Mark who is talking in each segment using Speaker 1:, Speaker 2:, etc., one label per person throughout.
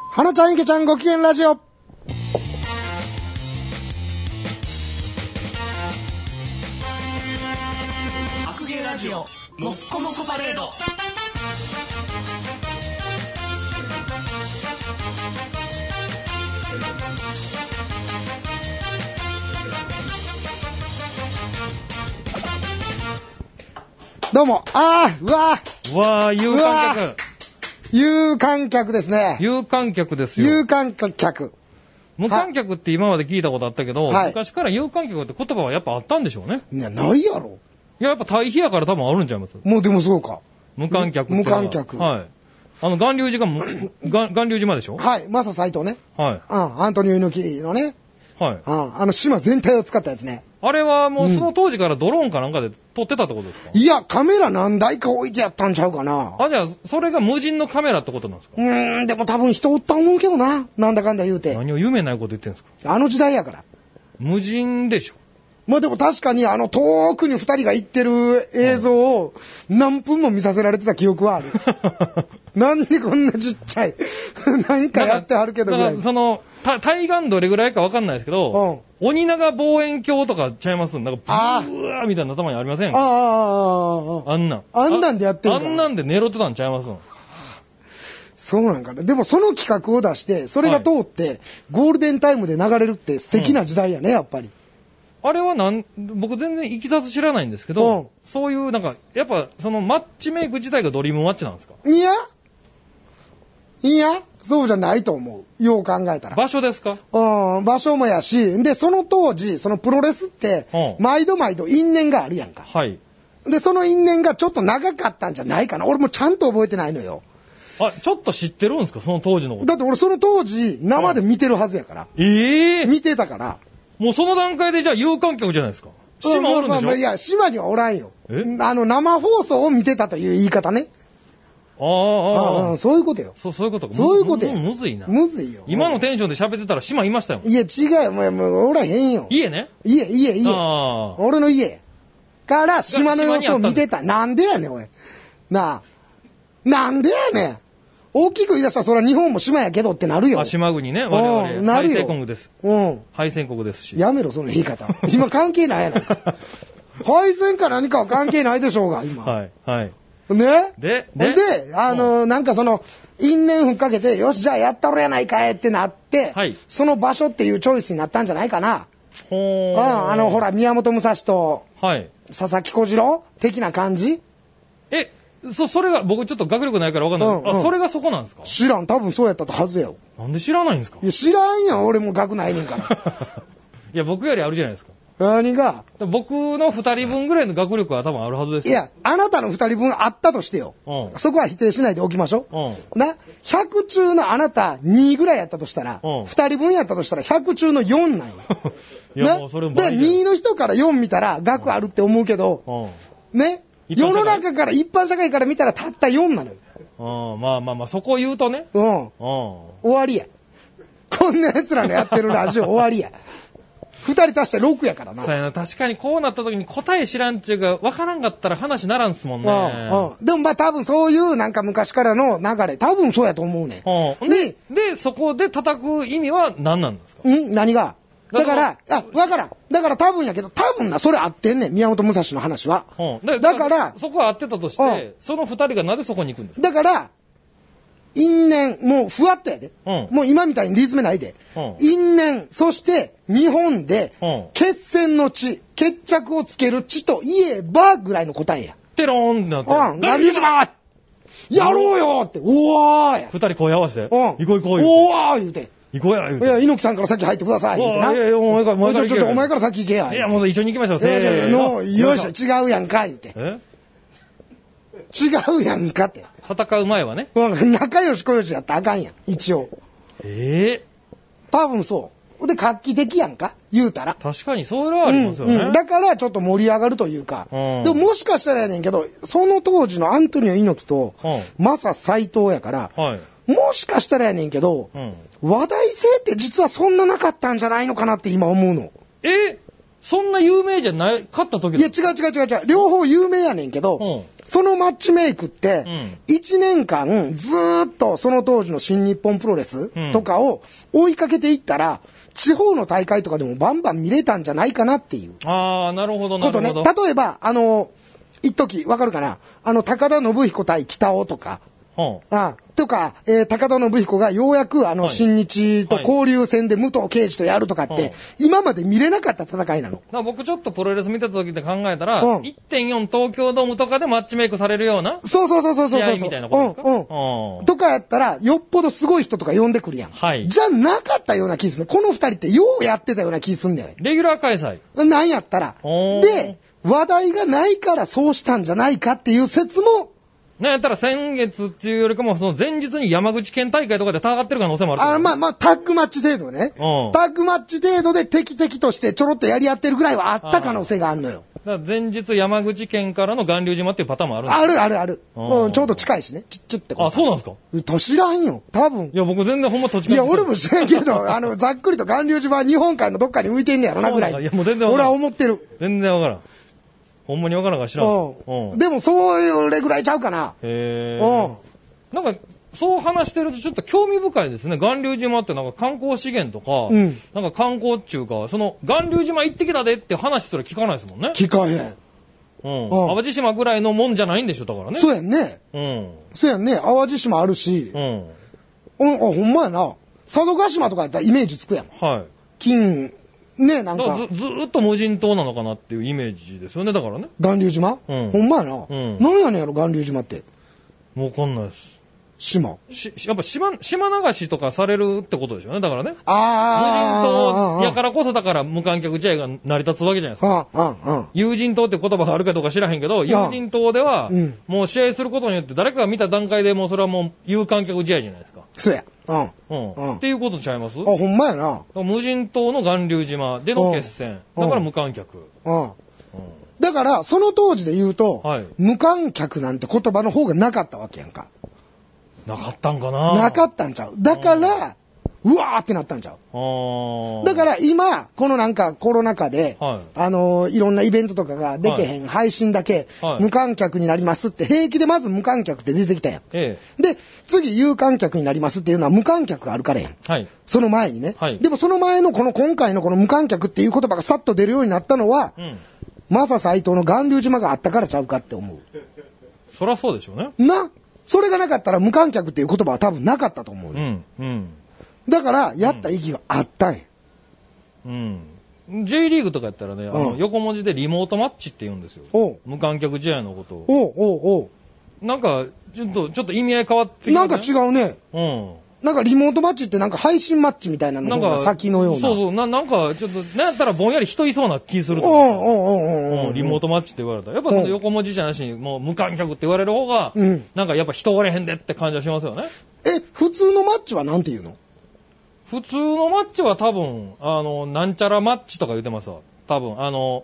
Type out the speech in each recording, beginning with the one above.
Speaker 1: 花ちゃん池ちゃんご機嫌ラジオ。
Speaker 2: 白芸ラジオもっこもこパレード。
Speaker 1: どうも。うわ
Speaker 3: 有観客。
Speaker 1: 有観客ですね。
Speaker 3: 有観客ですよ。
Speaker 1: 有観客。
Speaker 3: 無観客って今まで聞いたことあったけど、
Speaker 1: はい、
Speaker 3: 昔から有観客って言葉はやっぱあったんでしょうね。
Speaker 1: いや、ないやろ。
Speaker 3: いや、やっぱ対比やから多分あるんちゃいます。
Speaker 1: もうでもそうか。
Speaker 3: 無観客って。
Speaker 1: 無観客。
Speaker 3: はい。巌流島巌流島でしょ。
Speaker 1: はい。マサ斎藤ね。
Speaker 3: はい。
Speaker 1: アントニオ猪木のね。
Speaker 3: はい。
Speaker 1: 島全体を使ったやつね。
Speaker 3: あれはもうその当時からドローンかなんかで撮ってたってことですか？
Speaker 1: いや、カメラ何台か置いてやったんちゃうかな。
Speaker 3: じゃあ、それが無人のカメラってことなんですか？
Speaker 1: でも多分人おった思うけどな。なんだかんだ言うて。
Speaker 3: 何を夢ないこと言ってんですか？
Speaker 1: あの時代やから。
Speaker 3: 無人でしょ。
Speaker 1: まあでも確かに遠くに二人が行ってる映像を何分も見させられてた記憶はある。なんでこんなちっちゃい。なんかやってはるけどぐらい。
Speaker 3: だから対岸どれぐらいかわかんないですけど、鬼長望遠鏡とかちゃいます？なんかブワーみたいな頭にありません？あんなん
Speaker 1: でやってるから。
Speaker 3: あんなんで狙ってたんちゃいます？
Speaker 1: そうなんかな。でもその企画を出して、それが通って、ゴールデンタイムで流れるって素敵な時代やね、やっぱり。あ
Speaker 3: れは僕全然いきさつ知らないんですけど、そういうなんか、やっぱそのマッチメイク自体がドリームマッチなんですか？
Speaker 1: いや、そうじゃないと思う。よう考えたら。
Speaker 3: 場所ですか？
Speaker 1: 場所もやし、で、その当時、そのプロレスって、毎度因縁があるやんか。
Speaker 3: はい。
Speaker 1: で、その因縁がちょっと長かったんじゃないかな。俺もちゃんと覚えてないのよ。
Speaker 3: ちょっと知ってるんですか？その当時のこと。
Speaker 1: だって俺その当時、生で見てるはずやから。見てたから。
Speaker 3: もうその段階でじゃあ有観客じゃないですか。島おるんでしょ？
Speaker 1: いや、島にはおらんよ。生放送を見てたという言い方ね。そういうことよ。
Speaker 3: そういうことか。
Speaker 1: そういうことよ。
Speaker 3: むずいな。
Speaker 1: むずいよ。
Speaker 3: 今のテンションで喋ってたら島いましたよ。
Speaker 1: いや、違うよ。もうおらへんよ。
Speaker 3: 家ね。
Speaker 1: 家。俺の家。から島の様子を見てた。なんでやねん、おい。なんでやねん。大きく言い出したらそれは日本も島やけどってなるよ。
Speaker 3: 島国ね。我々。敗戦国です。敗戦国ですし。
Speaker 1: やめろ、その言い方。今関係ないやろ。敗戦か何かは関係ないでしょうが、今。
Speaker 3: はい。
Speaker 1: ね
Speaker 3: で、
Speaker 1: なんか因縁ふっかけて、よし、じゃあやったろやないかいってなって、その場所っていうチョイスになったんじゃないかな。ほら、宮本武蔵と、佐々木小次郎的な感じ？
Speaker 3: それが、僕ちょっと学力ないから分かんない。それがそこなんですか？
Speaker 1: 知らん。多分そうやったはずよ。
Speaker 3: なんで知らないんですか？
Speaker 1: いや、知らんやん。俺も学ないねんから。
Speaker 3: いや、僕よりあるじゃないですか。
Speaker 1: 何が？
Speaker 3: 僕の2人分ぐらいの学力は多分あるはずです。
Speaker 1: いや、あなたの2人分あったとしてよ。そこは否定しないでおきましょう。100中のあなた2ぐらいやったとしたら、2人分やったとしたら100中の4なんよ。
Speaker 3: いや、もうそれも倍
Speaker 1: で、2の人から4見たら学あるって思うけど、ね。世の中から一般社会から見たらたった4なのよ。
Speaker 3: まあ、そこ言うとね。
Speaker 1: 終わりや。こんな奴らのやってるラジオ終わりや。2人足して6やからな。
Speaker 3: そうやな。確かにこうなった時に答え知らんっちゅうか分からんかったら話ならんすもんね。
Speaker 1: でも多分そういうなんか昔からの流れ、多分そうやと思うね。
Speaker 3: で、そこで叩く意味は何なんですか？
Speaker 1: 何が？だから、わからん。だから多分やけど、多分な、それ合ってんねん。宮本武蔵の話は。だから、
Speaker 3: そこは合ってたとして、その2人がなぜそこに行くんですか？
Speaker 1: だから、因縁、もうふわっとやで。もう今みたいにリズムないで。因縁、そして日本で、決戦の地、決着をつける地といえば、ぐらいの答えや。
Speaker 3: テローンってなって。
Speaker 1: 何日まやろうよって、おわーや。
Speaker 3: 2人声合わせて。行こう。
Speaker 1: おわー言うて。
Speaker 3: 行こうや、言うて。
Speaker 1: いや、猪木さんから先入ってください、言うてな。
Speaker 3: お
Speaker 1: 前から先行けや。
Speaker 3: いや、もう一緒に行きましょう、
Speaker 1: よいしょ、違うやんか、言うて。違うやんかって。
Speaker 3: 戦う前はね。
Speaker 1: 仲良し小良しやったらあかんやん、一応。多分そう。で、画期的やんか、言うたら。
Speaker 3: 確かにそういうのはありますよね。
Speaker 1: だからちょっと盛り上がるというか。でももしかしたらやねんけど、その当時のアントニオ猪木と、マサ斎藤やから、もしかしたらやねんけど、話題性って実はそんななかったんじゃないのかなって今思うの。
Speaker 3: そんな有名じゃないかった時
Speaker 1: いや、違う。両方有名やねんけど、そのマッチメイクって、1年間ずーっとその当時の新日本プロレスとかを追いかけていったら、地方の大会とかでもバンバン見れたんじゃないかなっていう。
Speaker 3: ああ、なるほど、なるほど。
Speaker 1: ことね。例えば、一時わかるかな、高田信彦対北尾とか、とか、高田信彦がようやく新日と交流戦で武藤敬司とやるとかって、今まで見れなかった戦いなの。
Speaker 3: 僕ちょっとプロレス見た時って考えたら、1.4 東京ドームとかでマッチメイクされるような
Speaker 1: そう試
Speaker 3: 合みたいなことですか？
Speaker 1: とかやったら、よっぽどすごい人とか呼んでくるやん。
Speaker 3: はい。
Speaker 1: じゃなかったような気すんね。この二人ってようやってたような気すんねん。
Speaker 3: レギュラー開催
Speaker 1: なんやったら。で、話題がないからそうしたんじゃないかっていう説も、
Speaker 3: なんやったら先月っていうよりかも、その前日に山口県大会とかで戦ってる可能性もある。
Speaker 1: まあ、タッグマッチ程度ね。タッグマッチ程度で敵々としてちょろっとやり合ってるぐらいはあった可能性があるのよ。
Speaker 3: だから前日山口県からの巌流島っていうパターンもあるん
Speaker 1: ですか？ある。ちょうど近いしね。ちってこ
Speaker 3: と。そうなんですか？
Speaker 1: 知らんよ。多分。
Speaker 3: いや、僕全然ほんま土地勘。
Speaker 1: いや、俺も知らんけど、ざっくりと巌流島は日本海のどっかに浮いてんねやろなぐらい。
Speaker 3: いや、もう全然わからん。
Speaker 1: 俺は思ってる。
Speaker 3: 全然わからん。ほんまにわからんから知らん。
Speaker 1: でも、そういうぐらいちゃうかな。
Speaker 3: なんか、そう話してるとちょっと興味深いですね。巌流島ってなんか観光資源とか、なんか観光っていうか、その巌流島行ってきたでって話すら聞かないですもんね。
Speaker 1: 聞かへん。
Speaker 3: 淡路島ぐらいのもんじゃないんでしょ、だからね。
Speaker 1: そうやんね。そうやんね。淡路島あるし。ほんまやな。佐渡島とかやったらイメージつくやん。
Speaker 3: はい。
Speaker 1: 金、ね、なんか。
Speaker 3: ずーっと無人島なのかなっていうイメージですよね、だからね。
Speaker 1: 巌流島？ほんまやな。なんやねんやろ、巌流島って。
Speaker 3: わかんないです。
Speaker 1: 島。
Speaker 3: やっぱ島流しとかされるってことでしょうね、だからね。無人
Speaker 1: 島
Speaker 3: やからこそだから無観客試合が成り立つわけじゃないですか。有人島って言葉があるかどうか知らへんけど、有人島では、もう試合することによって誰かが見た段階でもうそれはもう有観客試合じゃないですか。
Speaker 1: そうや。
Speaker 3: っていうことちゃいます？
Speaker 1: ほんまやな。
Speaker 3: 無人島の巌流島での決戦。だから無観客。
Speaker 1: だから、その当時で言うと、無観客なんて言葉の方がなかったわけやんか。
Speaker 3: なかったんかな？
Speaker 1: なかったんちゃう。だから、うわーってなったんちゃう。だから今、このなんかコロナ禍で、いろんなイベントとかができへん、配信だけ、無観客になりますって、平気でまず無観客って出てきたやん。で、次有観客になりますっていうのは無観客があるからやん。その前にね。でもその前の今回のこの無観客っていう言葉がさっと出るようになったのは、マサ斎藤の巌流島があったからちゃうかって思う。
Speaker 3: そりゃそうでしょうね。
Speaker 1: それがなかったら無観客っていう言葉は多分なかったと思うね。だから、やった意義があったんや。
Speaker 3: J リーグとかやったらね、横文字でリモートマッチって言うんですよ。無観客試合のことを。なんか、ちょっと意味合い変わってきて、
Speaker 1: なんか違うね。なんかリモートマッチってなんか配信マッチみたいなのが先のような。
Speaker 3: そう、なんかちょっと、なんやったらぼんやり人いそうな気すると。リモートマッチって言われたら。やっぱその横文字じゃなしに、もう無観客って言われる方が、なんかやっぱ人おれへんでって感じはしますよね。
Speaker 1: 普通のマッチはなんて言うの？
Speaker 3: 普通のマッチは多分、なんちゃらマッチとか言ってますわ。多分、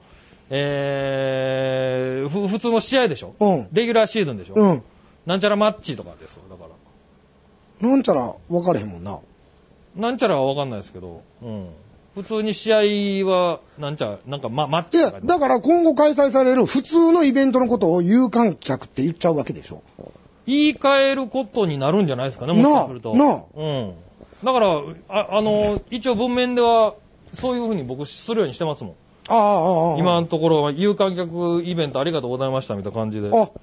Speaker 3: 普通の試合でしょ？レギュラーシーズンでしょ？なんちゃらマッチとかですよ、だから。
Speaker 1: なんちゃら分かれへんもんな。
Speaker 3: なんちゃらは分かんないですけど、普通に試合は、なんかマッチとか。
Speaker 1: いや、だから今後開催される普通のイベントのことを有観客って言っちゃうわけでしょ。
Speaker 3: 言い換えることになるんじゃないですかね、もしかすると。だから、一応文面では、そういうふうに僕するようにしてますもん。今のところは有観客イベントありがとうございましたみたいな感じで。だ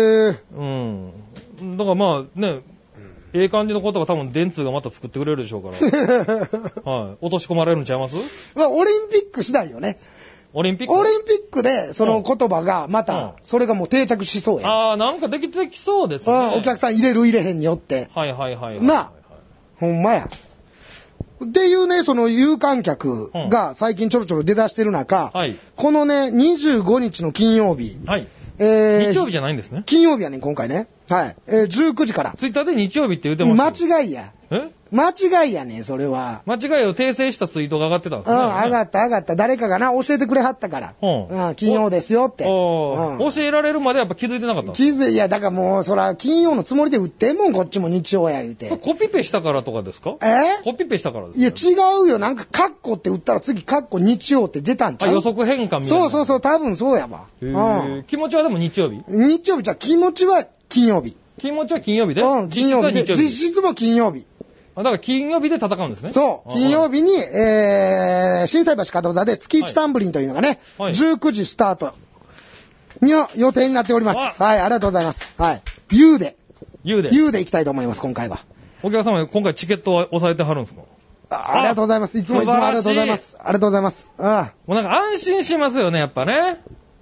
Speaker 3: からまあね、感じのことが多分電通がまた作ってくれるでしょうから。落とし込まれるんちゃいます？
Speaker 1: オリンピック次第よね。
Speaker 3: オリンピッ
Speaker 1: クで、その言葉がまた、それがもう定着しそうや。
Speaker 3: なんかできてきそうですね。
Speaker 1: お客さん入れる入れへんによって。ほんまや。っていうね、その有観客が最近ちょろちょろ出だしてる中、このね、25日の金曜日。
Speaker 3: 日曜日じゃないんですね。
Speaker 1: 金曜日やねん、今回ね。19時から。
Speaker 3: ツイッターで日曜日って言ってます。
Speaker 1: 間違いや。 間違いやねん、それは。
Speaker 3: 間違いを訂正したツイートが上がってたんですね。
Speaker 1: 上がった。誰かがな、教えてくれはったから。金曜ですよって。
Speaker 3: 教えられるまでやっぱ気づいてなかった
Speaker 1: いや、だからもう、そら、金曜のつもりで売ってんもん、こっちも日曜や言うて。
Speaker 3: コピペしたからとかですか？コピペしたからです
Speaker 1: か？いや、違うよ。なんか、カッコって売ったら次、カッコ日曜って出たんちゃう？
Speaker 3: 予測変換みたいな。
Speaker 1: そう、多分そうやわ。
Speaker 3: 気持ちはでも日曜日？
Speaker 1: 日曜日じゃ、気持ちは金曜日。
Speaker 3: 気持ちは金曜日で？
Speaker 1: 実質は日曜日。実質も金曜日。
Speaker 3: だから金曜日で戦うんですね。
Speaker 1: そう。金曜日に、心斎橋門座で月一タンブリンというのがね、19時スタートの予定になっております。はい、ありがとうございます。はい。U で行きたいと思います、今回は。
Speaker 3: お客様、今回チケットは押さえてはるんですか？
Speaker 1: ありがとうございます。いつもありがとうございます。ありがとうございます。
Speaker 3: もうなんか安心しますよね、やっぱね。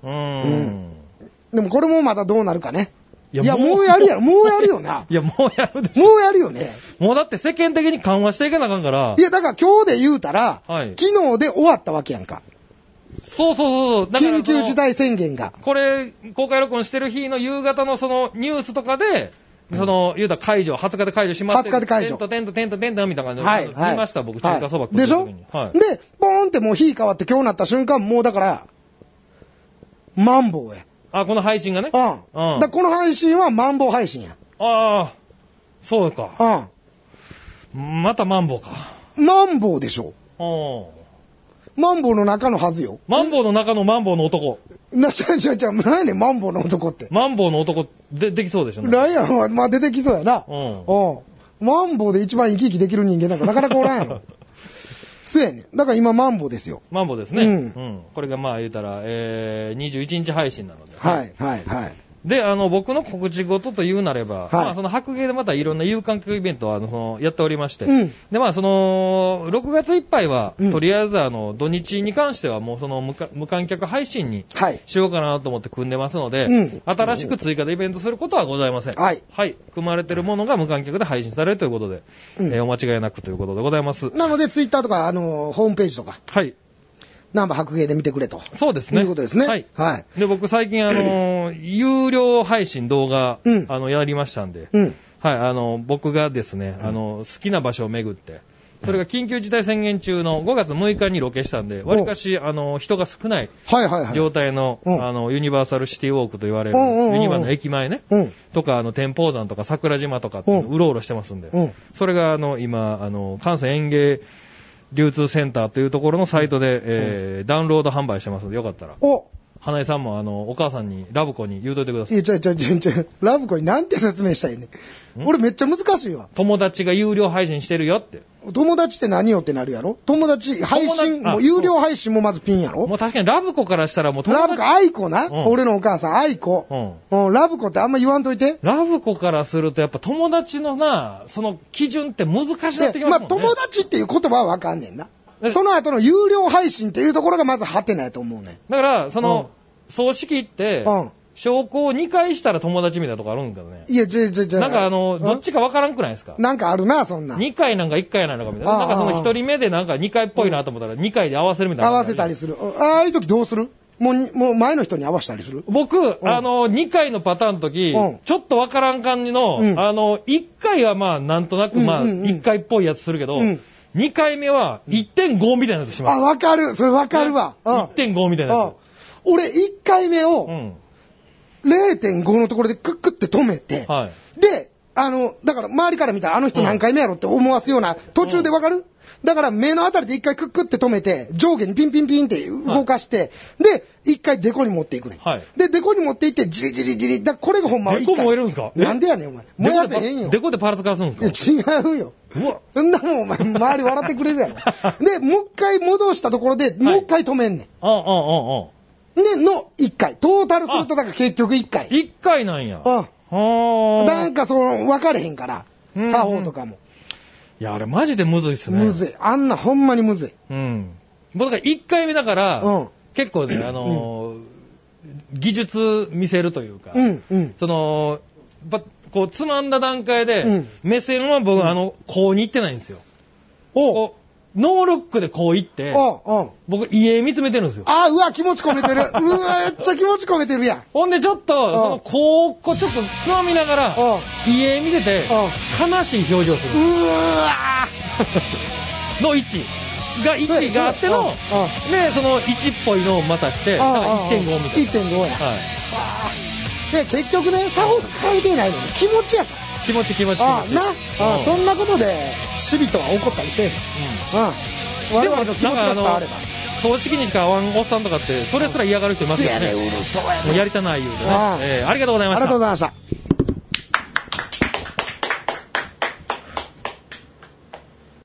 Speaker 1: でもこれもまたどうなるかね。いや、もうやるやろ。もうやるよな。
Speaker 3: いや、もうやるでしょ。
Speaker 1: もうやるよね。
Speaker 3: もうだって世間的に緩和していかなあかんから。
Speaker 1: いや、だから今日で言うたら、昨日で終わったわけやんか。
Speaker 3: そう。
Speaker 1: 緊急事態宣言が。
Speaker 3: これ、公開録音してる日の夕方のそのニュースとかで、言うたら解除、20日で解除します。
Speaker 1: 20日で解除。
Speaker 3: テントみたいな感じで。見ました、僕、中華そば食
Speaker 1: う時に。でしょで、ポーンってもう日変わって今日なった瞬間、もうだから、マンボウや。
Speaker 3: この配信がね。
Speaker 1: だこの配信はマンボウ配信や。
Speaker 3: そうか。またマンボウか。
Speaker 1: マンボウでしょ。マンボウの中のはずよ。
Speaker 3: マンボウの中のマンボウの男。
Speaker 1: 何やねん、マンボウの男って。
Speaker 3: マンボウの男できそうでしょ。
Speaker 1: なんや、まあ出てきそうやな。マンボウで一番生き生きできる人間なんかなかなかおらんやろ。そうやねん。だから今マンボウですよ。
Speaker 3: マンボウですね。これがまあ言うたら、21日配信なので。
Speaker 1: はい。
Speaker 3: で、僕の告知事と言うなれば、その白芸でまたいろんな有観客イベントをやっておりまして、で、6月いっぱいは、とりあえず土日に関してはもうその無観客配信にしようかなと思って組んでますので、新しく追加でイベントすることはございません。はい。組まれてるものが無観客で配信されるということで、お間違いなくということでございます。
Speaker 1: なので、ツイッターとか、ホームページとか。はい。ナンバー白芸で見てくれと。
Speaker 3: そうですね。
Speaker 1: いうことですね。はい。
Speaker 3: で、僕最近有料配信動画、やりましたんで、僕がですね、好きな場所を巡って、それが緊急事態宣言中の5月6日にロケしたんで、わりかし、人が少ない状態の、ユニバーサルシティウォークと言われる、ユニバの駅前ね、とか、天保山とか桜島とか、うろうろしてますんで、それが、今、関西園芸流通センターというところのサイトで、ダウンロード販売してますので、よかったら。花江さんもお母さんに、ラブコに言うといてください。
Speaker 1: いや、ラブコになんて説明したらいいねん。俺めっちゃ難しいわ。
Speaker 3: 友達が有料配信してるよって。
Speaker 1: 友達って何よってなるやろ？友達、配信、もう有料配信もまずピンやろ？
Speaker 3: もう確かにラブコからしたらもう
Speaker 1: 友達。ラブコ、愛子な、俺のお母さん、愛子。ラブコってあんま言わんといて。
Speaker 3: ラブコからするとやっぱ友達のその基準って難しくなってきますもんね。
Speaker 1: 友達っていう言葉はわかんねんな。その後の有料配信っていうところがまずハテナやと思うね。
Speaker 3: だから、葬式って、証拠を2回したら友達みたいなとこあるんだよね。
Speaker 1: いや、
Speaker 3: なんかどっちかわからんくないですか？
Speaker 1: なんかあるな、そんな。
Speaker 3: 2回なんか1回なのかみたいな。なんかその1人目でなんか2回っぽいなと思ったら2回で合わせるみたいな。
Speaker 1: 合わせたりする。ああいう時どうする？もう前の人に合わせたりする？
Speaker 3: 僕、2回のパターンの時、ちょっとわからん感じの、1回はまあなんとなく1回っぽいやつするけど、2回目は 1.5 みたいなやつします。
Speaker 1: わかる。それわかるわ。
Speaker 3: 1.5 みたいなやつ。
Speaker 1: 俺1回目を 0.5 のところでクックって止めて、で、だから周りから見たらあの人何回目やろって思わすような、途中でわかる？だから目のあたりで1回クックって止めて、上下にピンピンピンって動かして、で、1回デコに持っていくね。で、デコに持っていって、じりじりじり、これがほんまは
Speaker 3: 1回。デコ燃えるんですか？
Speaker 1: なんでやねん、お前。燃やせへんよ。
Speaker 3: デコでパーツかわすんです
Speaker 1: か？違うよ。そんなもんお前、周り笑ってくれるやろ。で、もう一回戻したところで、もう一回止めんねん。で、の1回。トータルすると、だから結局1回。
Speaker 3: 1回なんや。
Speaker 1: なんか分かれへんから。作法とかも。
Speaker 3: いや、あれマジでむずいっすね。
Speaker 1: むずい。あんなほんまにむずい。
Speaker 3: 僕が1回目だから、結構ね、技術見せるというか、こう、つまんだ段階で、目線は僕、こうに行ってないんですよ。 ノールックでこう行って、僕、家見つめてるんですよ。
Speaker 1: うわ、気持ち込めてる。うわ、めっちゃ気持ち込めてるやん。
Speaker 3: ほんで、ちょっと、その、こう、ちょっとつまみながら、家見てて、悲しい表情する。の位置があっての、で、その1っぽいのをまたして、だから 1.5 みたいな。
Speaker 1: 1.5 や。で、結局ね、さほど関係ないのに気持ちやから。
Speaker 3: 気持ち。
Speaker 1: そんなことで、死人は起こったりせえへん。我々の気持ちが伝われば。
Speaker 3: 葬式にしか会わんおっさんとかって、それすら嫌がる人いますよね。
Speaker 1: うるそうやね。
Speaker 3: もうやりたない言うてね。ありがとうございました。
Speaker 1: ありがとうございました。